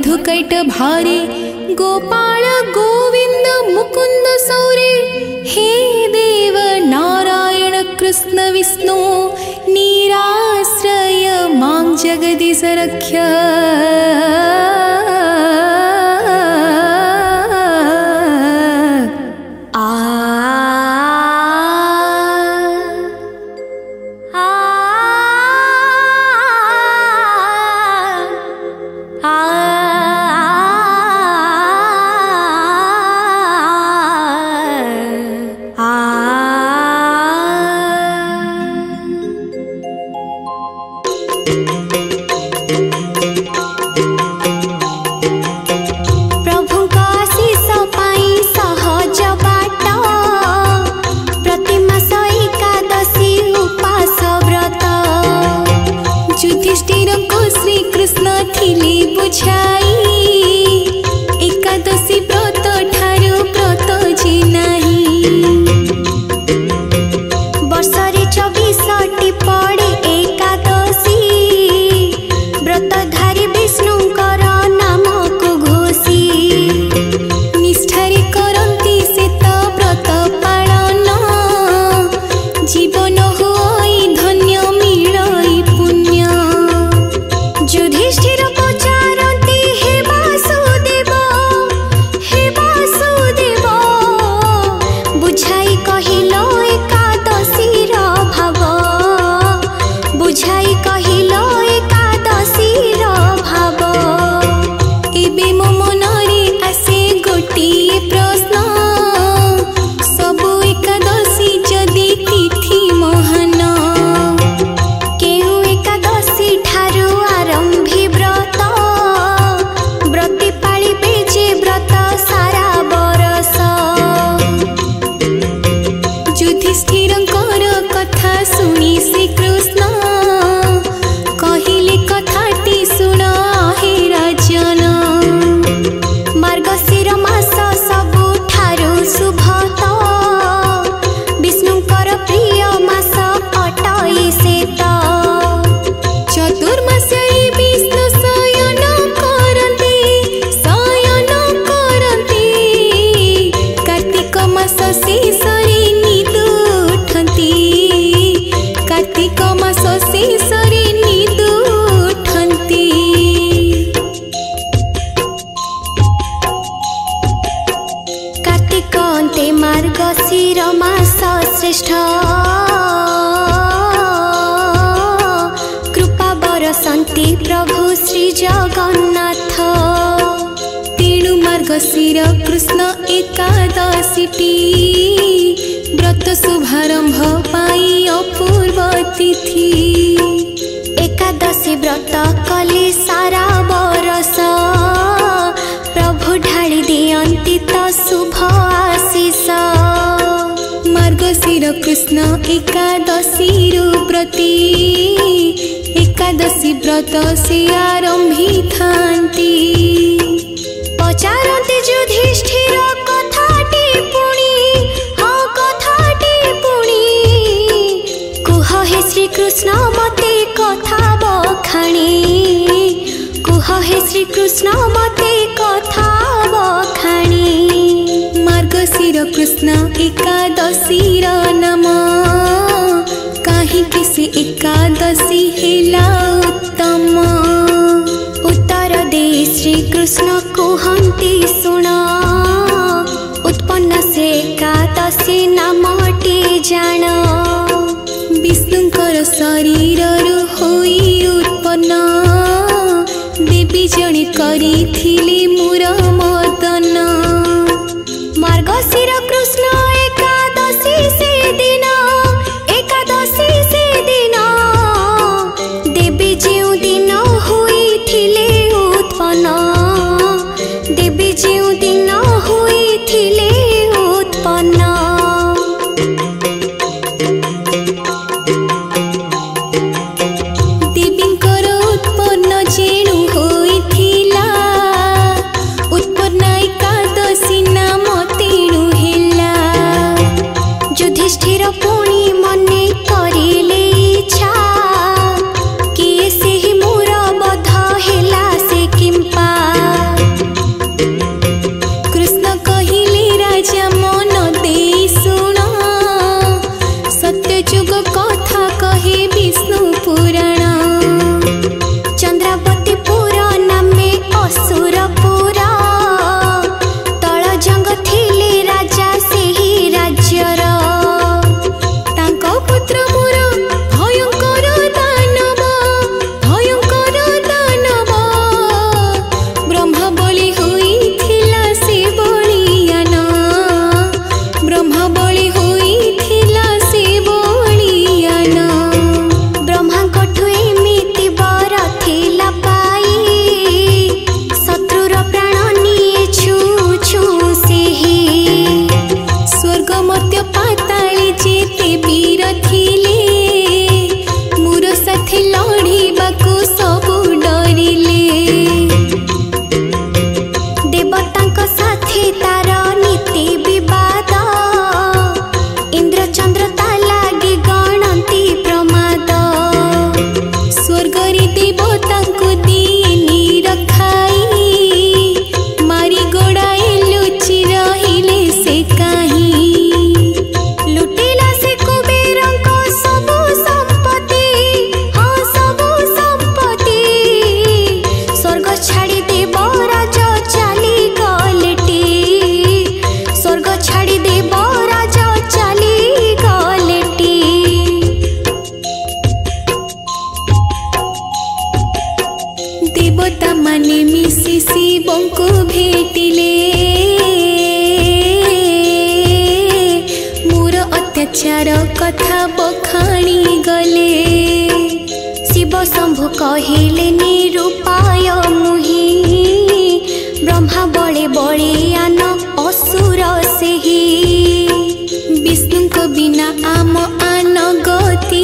मधुकैट भारे गोपाल गोविंद मुकुंद सौरे हे देव नारायण कृष्ण विष्णु निराश्रय मां जगदीश रक्ष। एकादशी व्रत ठारू व्रत जे नाही वर्षरे 24टी पड़े एकादशी व्रतधारी विष्णुकर नाम को घोषी निष्ठारे करती से तो व्रत पालन जीवन होई धन्य मिलई पुण्य। युधिष्ठिर पचारती हे वासुदेव बुझाई कहिलो एकादशीर भाव बुझाई कहिलो एकादशीर भाव। एबे मो मनरे आसे गोटिए प्रश्न सबु एकादशी जदि तिथि महान केउ एकादशी ठारू आरंभी व्रत व्रती पालिबे जे व्रत सारा बरस। युधिष्ठिरंकर कथा सुनी श्री कृष्ण कहिले कथाटी सुन हे राजन मार्गशीर मास सबुठारू शुभत विष्णुकर प्रिय मास अटई सेत चतुर्मासे विष्णु शयन करती कार्तिक मास शेषरे निदु उठंती कार्तिक मास शेषरे निदु उठंती। कार्तिक अन्ते मार्गशीर मास श्रेष्ठ कृपा बरसन्ति प्रभु श्री जगन्नाथ तेणु मार्गशीर कृष्ण एकादशीटी व्रत शुभारंभ पाई अपूर्व तिथि एकादशी व्रत कले सारा बरस प्रभु ढाली दियंती तो शुभ आशीष। मार्गशीर कृष्ण एकादशी व्रती एकादशी व्रत से आरंभी थांती पचारती युधिष्ठिर कथाटी पुणी हाँ कथाटी पुणी कुह हे श्री कृष्ण मते कथा बखाणी कुह हे श्री कृष्ण मते कथा बखाणी। मार्गशीर कृष्ण एकादशीर नाम काहिंकि से एकादशी हेला उत्तम उत्तर दे श्री कृष्ण कुहंती सुन उत्पन्न से एकादशी नामटी जान विष्णुकर शरीररु होई उत्पन्न देवी जणे करिथिले मूर मदन। मार्गशीर कृष्ण एकादशी से दिन देवी जेउ दिन होइथिले उत्पन्न देवी जेउ दिन होइथिले उत्पन्न। देवींकर उत्पन्न जेणु होइथिला अत्याचार कथा बखाणी गले। शिव शंभु कहिले निरूपाय मुहि ब्रह्मा बड़े बड़ियान असुर सेही। विष्णु को बिना आम आन गति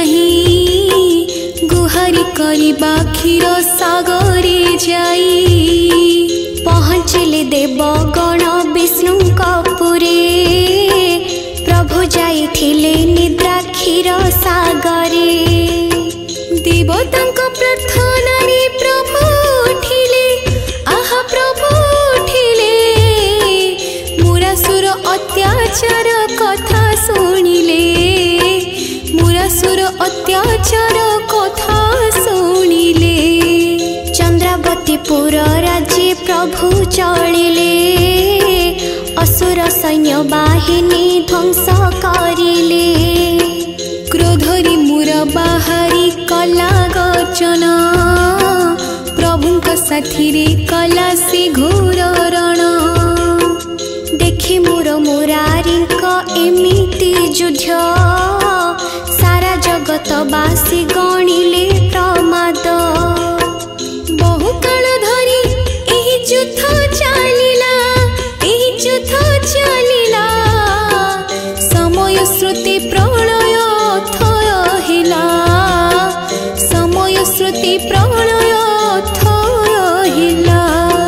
नहीं गुहारी करिबा क्षीर सागरे जाई। पहुँचले देवगण विष्णु पुरे प्रभु जाइथिले निद्रा क्षीर सागरे। देवतांक प्रार्थना रे प्रभु उठिले आहा प्रभु उठिले। मुरासुर अत्याचार कथा शुणिले मुरासुर अत्याचार कथा शुणिले। चंद्रावतीपुर राज्ये प्रभु चलिले असुर सैन्य बाहिनी ध्वंस करिले। क्रोधरी मुर बाहारी कला गर्जन प्रभुଙ୍କ साथीरे कला से घोर रण। देखि मुर मुरारीଙ୍କ एमिति युद्ध सारा जगतवासी गणिले प्रमाद। बहु काल धरी एही युद्ध चलिला एही युद्ध चलिला। समय श्रुति प्रलय अथय हिला समय श्रुति प्रलय अथय हिला।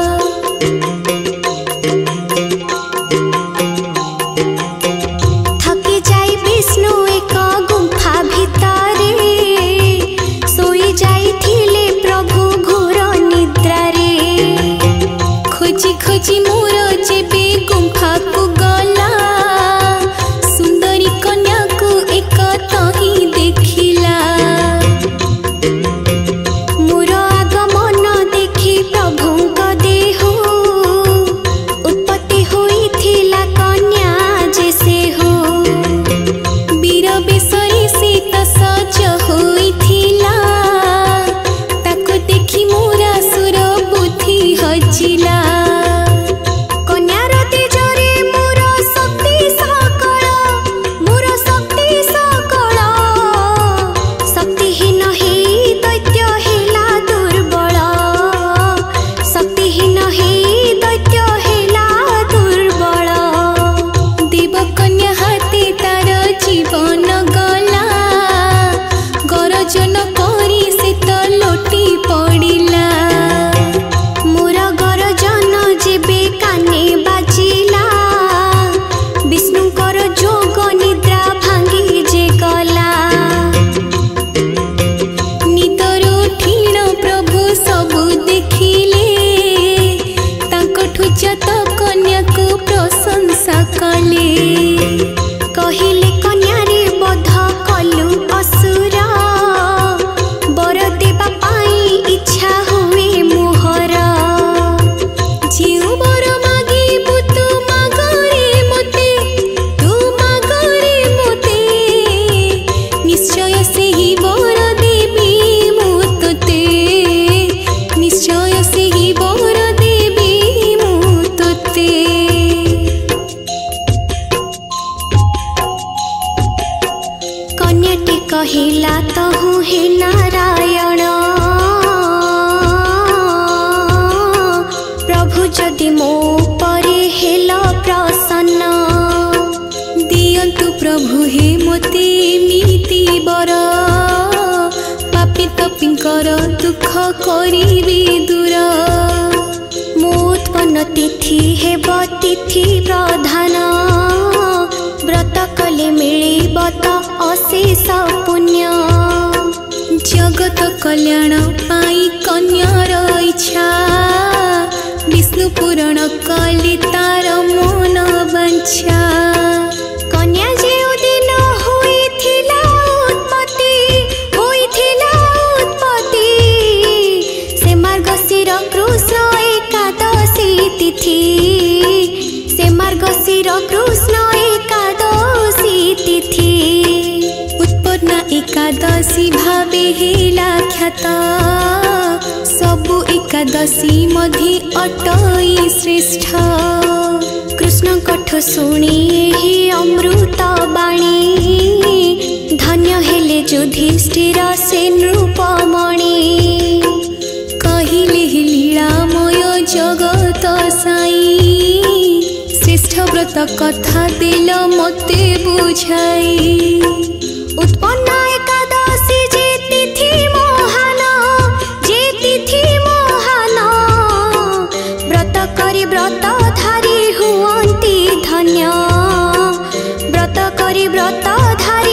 थकी जाई विष्णु एक गुंफा भितरे सोई जाइथिले प्रभु घोर निद्रारे। खोजी खोजी मोर जेबे गुंफा को गला सुंदरी कन्या को एक तही देखिला। मोर आगमन देखि प्रभुଙ୍କ देह उत्पत्ति होइथिला कन्या जैसे हो। वीर बेशरे से त सज होइथिला ताको देखि मोरा सुर बुद्धि हजिला। कन्यार तेजरे मोर शक्ति सकल मोर शक्ति सकल। शक्तिहीन हे दैत्य हेला दुर्बल शक्तिहीन हे दैत्य हेला दुर्बल। देवकन्या हाते तार जीवन गला गरजन करी से त लोटी पड़िला। मोर गरजन जेबे काने बाजिला विष्णुकर जोग निद्रा भांगी जे गला। निदर उठिण प्रभु सबु देखिले तांकठु जत कन्या को प्रशंसा कले। कहिले कन्या रे बध कलु असुर बर देवा पाई इच्छा हुए मोहर। जिउ बर मागिबु तू मागरे मोते तू मागरे मोते। निश्चय सेही बर देबी मु तोते निश्चय सेही बर देबी मु तोते। कन्याटी कहिला तहु हे नारायण प्रभु जदि मो परे हेल प्रसन्न। दियंतु प्रभु हे मोते एमिति बर पापी तपिंकर दुख करिबे दूर। मोत्पन्न तिथि हेब तिथि प्रधान व्रत कले मिलिब त अशेष पुण्य। जगत कल्याण पाई कन्यार इच्छा विष्णु पुराण कले तार मन वांछा। कन्या जेउ दिन होइथिला उत्पत्ति से मार्गशीर कृष्ण एकादशी तिथि से मार्गशीर कृष्ण एकादशी तिथि। उत्पन्न एकादशी भावे हेला ख्यात सबु एकादशी मध्य अटई श्रेष्ठ। कृष्ण कठ शुणी एही अमृत बाणी युधिष्ठिर से नृपमणि कहिले लीलामय जगत साई श्रेष्ठ व्रत कथा दिल मते बुझाई उत्पन्न एकादशी जे तिथि महान व्रत करी व्रतधारी हुअन्ति धन्य व्रत करी व्रतधारी